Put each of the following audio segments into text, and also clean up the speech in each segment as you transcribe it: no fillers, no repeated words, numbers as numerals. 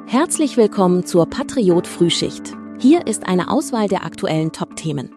Herzlich willkommen zur Patriot Frühschicht. Hier ist eine Auswahl der aktuellen Top-Themen.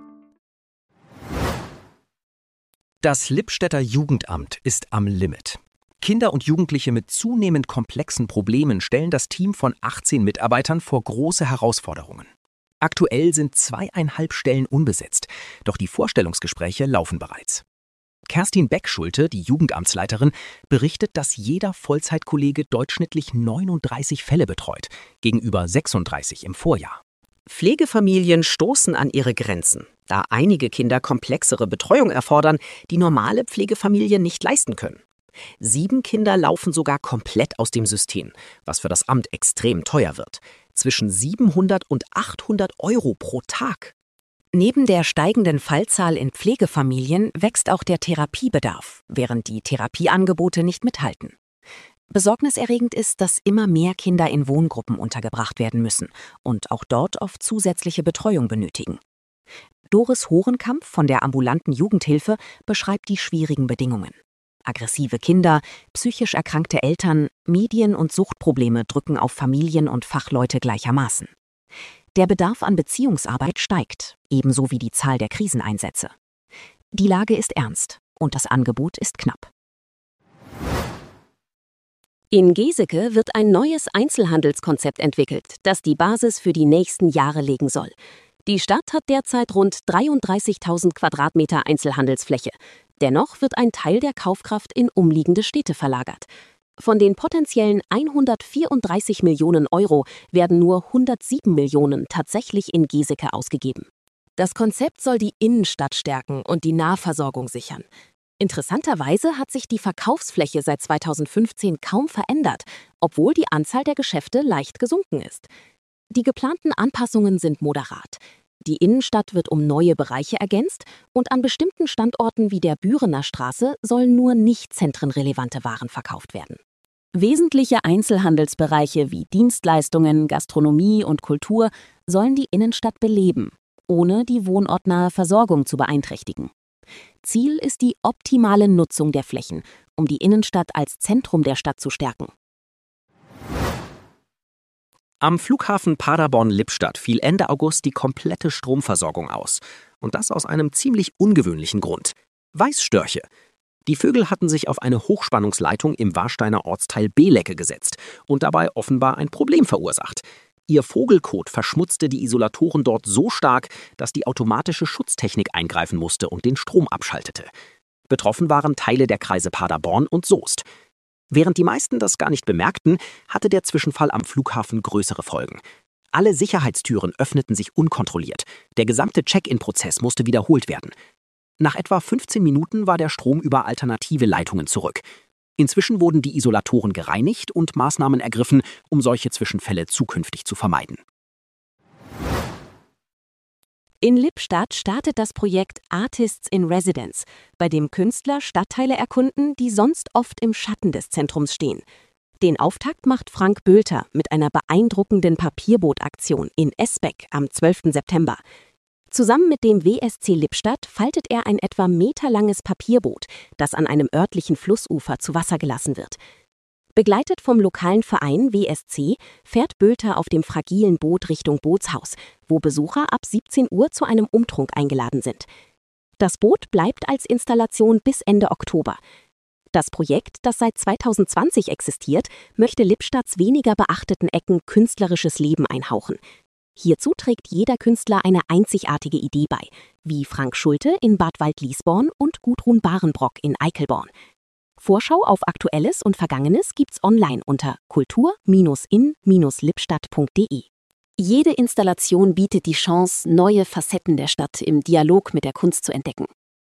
Das Lippstädter Jugendamt ist am Limit. Kinder und Jugendliche mit zunehmend komplexen Problemen stellen das Team von 18 Mitarbeitern vor große Herausforderungen. Aktuell sind 2,5 Stellen unbesetzt, doch die Vorstellungsgespräche laufen bereits. Kerstin Beck-Schulte, die Jugendamtsleiterin, berichtet, dass jeder Vollzeitkollege durchschnittlich 39 Fälle betreut, gegenüber 36 im Vorjahr. Pflegefamilien stoßen an ihre Grenzen, da einige Kinder komplexere Betreuung erfordern, die normale Pflegefamilien nicht leisten können. 7 Kinder laufen sogar komplett aus dem System, was für das Amt extrem teuer wird. Zwischen 700 und 800 Euro pro Tag. Neben der steigenden Fallzahl in Pflegefamilien wächst auch der Therapiebedarf, während die Therapieangebote nicht mithalten. Besorgniserregend ist, dass immer mehr Kinder in Wohngruppen untergebracht werden müssen und auch dort oft zusätzliche Betreuung benötigen. Doris Horenkamp von der ambulanten Jugendhilfe beschreibt die schwierigen Bedingungen. Aggressive Kinder, psychisch erkrankte Eltern, Medien- und Suchtprobleme drücken auf Familien und Fachleute gleichermaßen. Der Bedarf an Beziehungsarbeit steigt, ebenso wie die Zahl der Kriseneinsätze. Die Lage ist ernst und das Angebot ist knapp. In Geseke wird ein neues Einzelhandelskonzept entwickelt, das die Basis für die nächsten Jahre legen soll. Die Stadt hat derzeit rund 33.000 Quadratmeter Einzelhandelsfläche. Dennoch wird ein Teil der Kaufkraft in umliegende Städte verlagert. Von den potenziellen 134 Millionen Euro werden nur 107 Millionen tatsächlich in Geseke ausgegeben. Das Konzept soll die Innenstadt stärken und die Nahversorgung sichern. Interessanterweise hat sich die Verkaufsfläche seit 2015 kaum verändert, obwohl die Anzahl der Geschäfte leicht gesunken ist. Die geplanten Anpassungen sind moderat. Die Innenstadt wird um neue Bereiche ergänzt und an bestimmten Standorten wie der Bürener Straße sollen nur nicht zentrenrelevante Waren verkauft werden. Wesentliche Einzelhandelsbereiche wie Dienstleistungen, Gastronomie und Kultur sollen die Innenstadt beleben, ohne die wohnortnahe Versorgung zu beeinträchtigen. Ziel ist die optimale Nutzung der Flächen, um die Innenstadt als Zentrum der Stadt zu stärken. Am Flughafen Paderborn-Lippstadt fiel Ende August die komplette Stromversorgung aus. Und das aus einem ziemlich ungewöhnlichen Grund: Weißstörche. Die Vögel hatten sich auf eine Hochspannungsleitung im Warsteiner Ortsteil Belecke gesetzt und dabei offenbar ein Problem verursacht. Ihr Vogelkot verschmutzte die Isolatoren dort so stark, dass die automatische Schutztechnik eingreifen musste und den Strom abschaltete. Betroffen waren Teile der Kreise Paderborn und Soest. Während die meisten das gar nicht bemerkten, hatte der Zwischenfall am Flughafen größere Folgen. Alle Sicherheitstüren öffneten sich unkontrolliert. Der gesamte Check-in-Prozess musste wiederholt werden. Nach etwa 15 Minuten war der Strom über alternative Leitungen zurück. Inzwischen wurden die Isolatoren gereinigt und Maßnahmen ergriffen, um solche Zwischenfälle zukünftig zu vermeiden. In Lippstadt startet das Projekt Artists in Residence, bei dem Künstler Stadtteile erkunden, die sonst oft im Schatten des Zentrums stehen. Den Auftakt macht Frank Bülter mit einer beeindruckenden Papierbootaktion in Esbeck am 12. September. Zusammen mit dem WSC Lippstadt faltet er ein etwa meterlanges Papierboot, das an einem örtlichen Flussufer zu Wasser gelassen wird. Begleitet vom lokalen Verein WSC fährt Bülter auf dem fragilen Boot Richtung Bootshaus, wo Besucher ab 17 Uhr zu einem Umtrunk eingeladen sind. Das Boot bleibt als Installation bis Ende Oktober. Das Projekt, das seit 2020 existiert, möchte Lippstadts weniger beachteten Ecken künstlerisches Leben einhauchen. Hierzu trägt jeder Künstler eine einzigartige Idee bei, wie Frank Schulte in Bad Waldliesborn und Gudrun Barenbrock in Eickelborn. Vorschau auf Aktuelles und Vergangenes gibt's online unter kultur-in-lippstadt.de. Jede Installation bietet die Chance, neue Facetten der Stadt im Dialog mit der Kunst zu entdecken.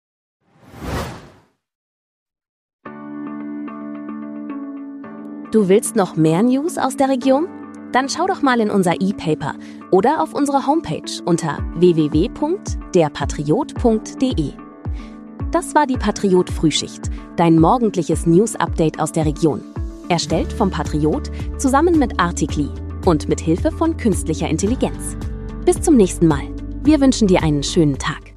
Du willst noch mehr News aus der Region? Dann schau doch mal in unser E-Paper oder auf unsere Homepage unter www.derpatriot.de. Das war die Patriot Frühschicht, dein morgendliches News-Update aus der Region. Erstellt vom Patriot zusammen mit Artikli und mit Hilfe von künstlicher Intelligenz. Bis zum nächsten Mal. Wir wünschen dir einen schönen Tag.